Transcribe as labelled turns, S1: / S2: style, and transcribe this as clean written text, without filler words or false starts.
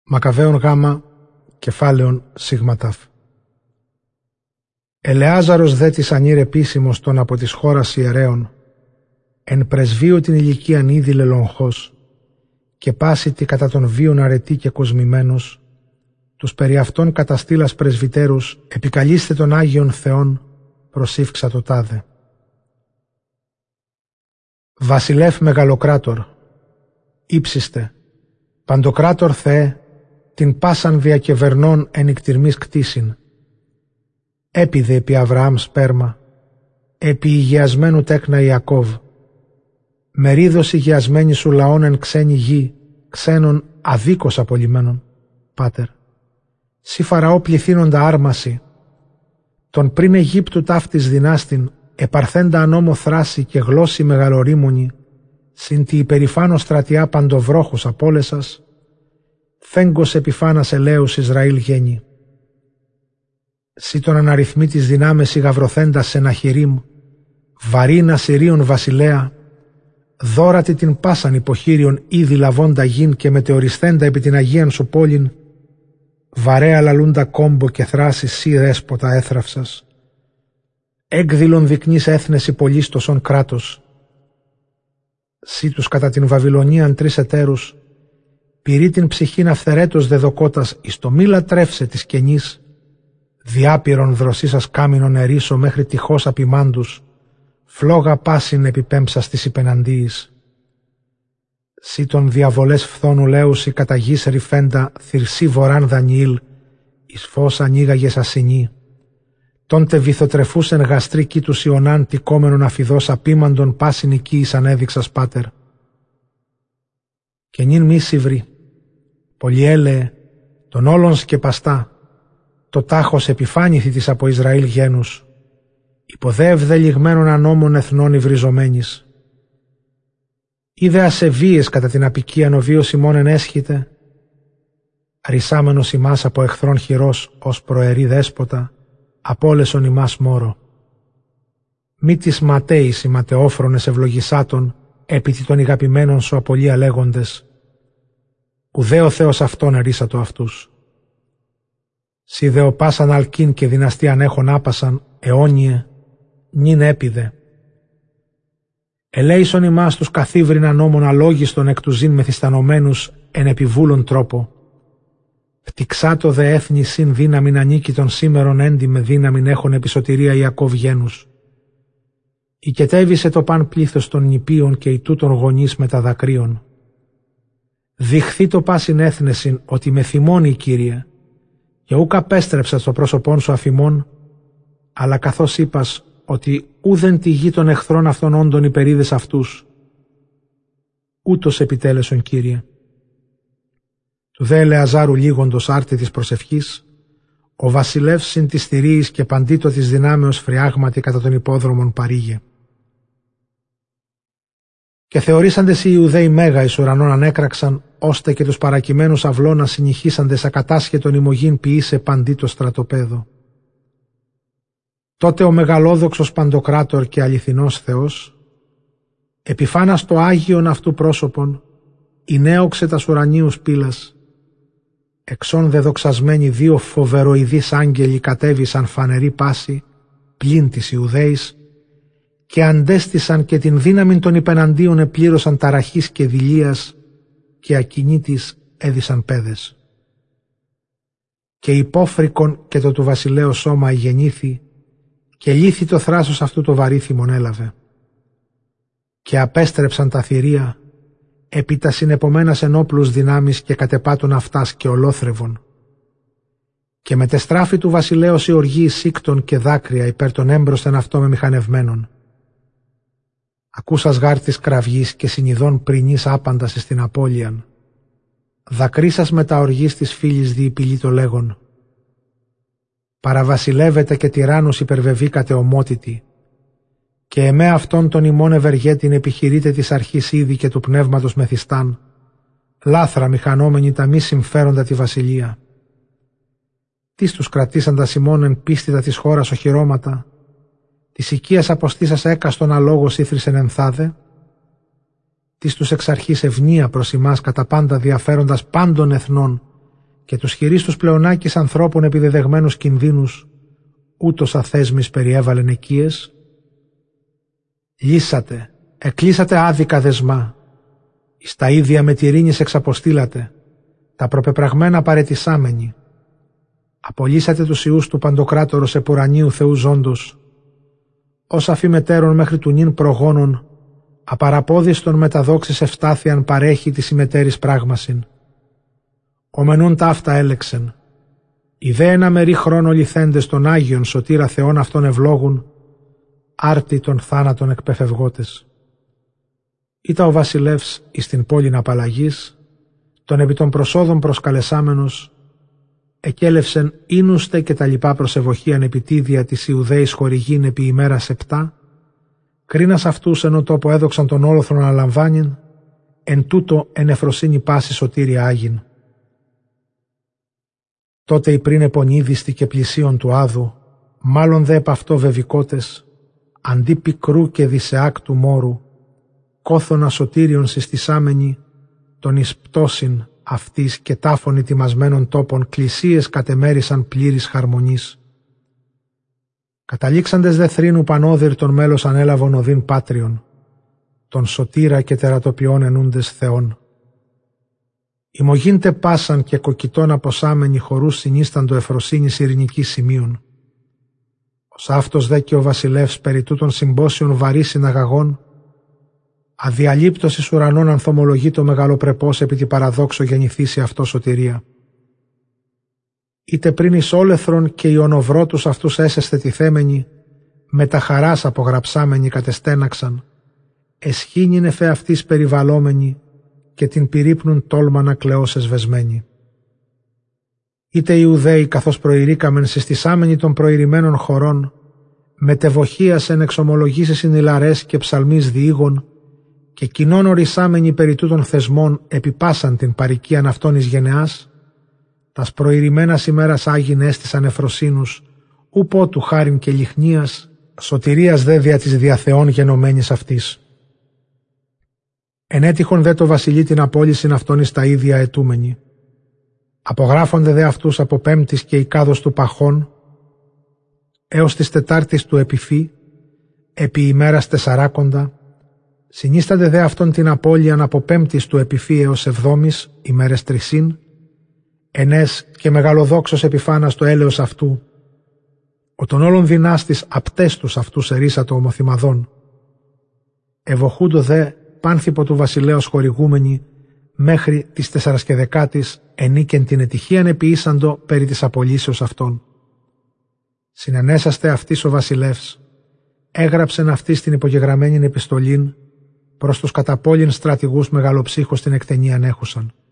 S1: Μακαβαίων Γ, κεφάλαιον Σιγματάφ. Ελεάζαρος δε της ανήρ επίσημος των από της χώρας ιερέων, εν πρεσβείου την ηλικίαν ήδη λελογχός, και πάση τη κατά των βίων αρετή και κοσμημένος, τους περί αυτών καταστήλας πρεσβυτέρους, επικαλείστε των Άγιων Θεών, προσήφξα το τάδε. Βασιλεύ Μεγαλοκράτορ, ύψιστε, Παντοκράτορ Θεέ, την πάσαν διακεβερνών εν ικτυρμής κτίσιν. Έπιδε επί Αβραάμ σπέρμα, επί υγειασμένου τέκνα Ιακώβ. Μερίδος υγειασμένη σου λαών εν ξένη γη, ξένων αδίκως απολυμένων, Πάτερ. Σι Φαραώ πληθύνοντα άρμαση, τον πριν Αιγύπτου ταύτης δυνάστην, επαρθέντα ανώμο θράση και γλώσση μεγαλορίμονη, συν τη υπερηφάνω στρατιά παντοβρόχους απόλεσας, φέγγος επιφάνας ελέους Ισραήλ γέννη. Σι τον αναριθμή της δυνάμεσι γαυροθέντας Σεναχηρίμ, βαρίνα Συρίων βασιλέα, δόρατη την πάσαν υποχείριον ήδη λαβώντα γην και μετεωρισθέντα επί την Αγίαν σου πόλην, βαρέα λαλούντα κόμπο και θράση σι δέσποτα έθραυσας. Έκδηλον δεικνύς έθνεση πολύστοσον κράτος. Σι τους κατά την Βαβυλωνίαν τρεις εταίρους, πυρεί την ψυχήν αυθερέτως δεδοκότας εις το μη λατρεύσε της κενής, διάπειρον δροσίσας κάμινον ερίσο μέχρι τυχώς απειμάντους, φλόγα πάσιν επιπέμψας της υπεναντίης. Σι τον διαβολές φθόνου λέουσι κατά γης ρηφέντα θυρσί βοράν Δανιήλ, εις φως ανοίγαγες ασυνή. Τόντε βυθοτρεφούσεν γαστρή κήτους Ιωνάν τικόμενον αφιδός απίμαντον πάσιν οικίης ανέδειξας Πάτερ. Και νυν μη σιvrί, πολυέλεε, τον όλων σκεπαστά, το τάχος επιφάνηθη της από Ισραήλ γένους, υποδεύδε λιγμένων ανώμων εθνών υβριζομένης. Είδε ασεβίες κατά την απικίαν ο βίος ημών ενέσχυτε, αρισάμενος ημάς από εχθρών χειρός ως προερή δέσποτα, απόλεσον ημάς μόρο. Μη τις ματέης οι ματεόφρονες ευλογησάτων, έπειτι των ηγαπημένων σου απολία λέγοντες, ουδέ ο Θεός αυτόν ερίσατο αυτούς. Σι δε ο πάσαν αλκίν και δυναστείαν έχων άπασαν, αιώνιε, νυν έπιδε. Ελέησον ημάς τους καθίβρινα νόμων αλόγιστον εκ του ζήν μεθυστανωμένους εν επιβούλων τρόπο. Φτιξάτο δε έθνη συν δύναμην ανίκητον σήμερον έντι με δύναμην έχων επισωτηρία Ιακώβ γένους. Οικετέβησε το παν πλήθος των νηπίων και ητούτων γονείς με τα δακρύων. Διχθεί το πάσιν έθνεσιν ότι με θυμώνει Κύριε, και ούκ απέστρεψα στο πρόσωπόν σου αφημών, αλλά καθώς είπας ότι ούδεν τη γη των εχθρών αυτών όντων υπερίδες αυτούς. Ούτως επιτέλεσον Κύριε. Του δε Ελεαζάρου λίγοντος άρτη της προσευχής, ο βασιλεύς συν της θηρίης και παντήτο της δυνάμεως φριάγματι κατά των υπόδρομων παρήγε. Και θεωρήσαντες οι Ιουδαίοι μέγα εις ουρανών ανέκραξαν, ώστε και τους παρακειμένους αυλώνα συνηχίσαντες ακατάσχετον ημωγήν ποιήσε παντήτο στρατοπέδο. Τότε ο μεγαλόδοξος Παντοκράτορ και αληθινός Θεός, επιφάνας το Άγιον αυτού πρόσωπον, εινέωξε τας ουρανίους πύλας, εξών δε δοξασμένοι δύο φοβεροειδείς άγγελοι κατέβησαν φανερή πάση, πλην της Ιουδαίης, και αντέστησαν και την δύναμην των υπεναντίων επλήρωσαν ταραχής και δειλίας, και ακινήτης έδισαν πέδες. Και υπόφρικον και το του βασιλέω σώμα γεννήθη, και λύθη το θράσος αυτού το βαρύθιμον έλαβε. Και απέστρεψαν τα θηρία, επί τα συνεπομένας ενόπλους δυνάμεις και κατεπάτων αυτάς και ολόθρευον. Και μετεστράφη του βασιλέως η οργή σύκτων και δάκρυα υπέρ των έμπροσθεν αυτό με μηχανευμένων. Ακούσας γάρ της κραυγής και συνειδών πρινής άπαντας εις την απώλειαν. Δακρύσας με τα οργής της φίλης διυπηλεί το λέγον. Παραβασιλεύεται και τυράννους υπερβεβήκατε ομότητη. Και εμέ αυτόν τον ημών ευεργέτην επιχειρείτε της αρχής ήδη και του πνεύματος μεθιστάν. Λάθρα μηχανόμενοι τα μη συμφέροντα τη βασιλεία. Τις τους κρατήσαντας ημών εν πίστητα της χώρας οχυρώματα, της οικίας αποστήσας έκαστον αλόγος ήθρισεν ενθάδε, της τους εξ αρχής ευνία προς ημάς κατά πάντα διαφέροντας πάντων εθνών και τους χειρίστους πλεονάκης ανθρώπων επιδεδεγμένους κινδύνους, ούτως αθέσμης περιέβαλεν οικίες. Λύσατε, εκλείσατε άδικα δεσμά, εις τα ίδια με τυρίνης εξαποστήλατε, τα προπεπραγμένα παρετησάμενοι. Απολύσατε τους ιούς του Παντοκράτορος επουρανίου Θεού ζώντος, ως αφημετέρων μέχρι του νυν προγόνων, απαραπόδιστον μεταδόξης ευστάθειαν παρέχει τη ημετέρης πράγμασιν. Ομενούν ταύτα έλεξεν. Οι δε ένα μερί χρόνο λυθέντες των Άγιων σωτήρα Θεών αυτών ευλόγουν, άρτη των θάνατων εκπεφευγότες. Ήτα ο βασιλεύς εις την πόλην απαλλαγής, τον επί των προσόδων προσκαλεσάμενος, εκέλευσεν ίνουστε και τα λοιπά προσεβοχίαν επιτίδια της Ιουδαίης χορηγήν επί ημέρας 7, κρίνας αυτούς ενώ τόπο έδοξαν τον όλοθρον αναλαμβάνειν, εν τούτο εν εφροσύνη πάση σωτήρια Άγιν. Τότε οι πριν επονίδιστοι και πλησίον του Άδου, μάλλον δε επ' αυτό βεβικότες, αντί πικρού και δισεάκτου μόρου, κόθωνα σωτήριον συστησάμενοι, τον εις πτώσιν αυτής και τάφων ετοιμασμένων τόπων κλησίες κατεμέρισαν πλήρης χαρμονής. Καταλήξαντες δε θρήνου πανώδυρ μέλος ανέλαβον οδύν πάτριον, τον σωτήρα και τερατοποιών ενούντες Θεών. Ημωγίντε πάσαν και κοκκιτών αποσάμενοι χορούς συνίσταντο εφροσύνης ειρηνικής σημείων. Ως αυτός δε και ο βασιλεύς περί τούτων συμπόσιων βαρύ συναγαγών, αδιαλείπτος εις ουρανών ανθομολογεί το μεγαλοπρεπός επί τη παραδόξο γεννηθήσει αυτό σωτηρία. Είτε πριν εις όλεθρον και οι ονοβρότους αυτούς έσεσθε τιθέμενοι, με τα χαράς απογραψάμενοι κατεστέναξαν, εσχήνιν εφέ αυτής περιβαλλόμενοι και την πυρύπνουν τόλμανα κλαιώς εσβεσμένοι. Είτε οι Ιουδαίοι καθώς προηρήκαμεν συστησάμενοι των προηρημένων χωρών, μετεβοχίασεν εξομολογήσεις συνηλαρές και ψαλμής διήγων, και κοινών ορισάμενοι περί τούτων θεσμών επιπάσαν την παροικίαν αυτών εις γενεάς, τας προηρημένας ημέρας Άγιν έστησαν εφροσύνους, ούπο του χάριν και λιχνίας, σωτηρίας δε δια της διαθεών γενομένης αυτής. Ενέτυχον δε το βασιλεί την απόλυσιν αυτών εις τα ίδια αιτούμενοι. Απογράφονται δε αυτούς από πέμπτης και οικάδος του παχών, έως της τετάρτης του επιφύ, επί ημέρας 40, συνίστανται δε αυτόν την απώλειαν από πέμπτης του επιφύ έως 7 ημέρες 3, ενές και μεγαλοδόξος επιφάνας το έλεος αυτού, ο των όλων δυνάστης απτέστους αυτούς ερίσατο ομοθυμαδών. Ευοχούντο δε πάνθυπο του βασιλέως χορηγούμενοι μέχρι τις 40 ενίκεν την ετυχίαν επιήσαντο περί της απολύσεως αυτών. Συνενέσαστε αυτής ο βασιλεύς, έγραψεν αυτής την υπογεγραμμένην επιστολήν προς τους καταπόλην στρατηγούς μεγαλοψύχους την εκτενίαν έχουσαν.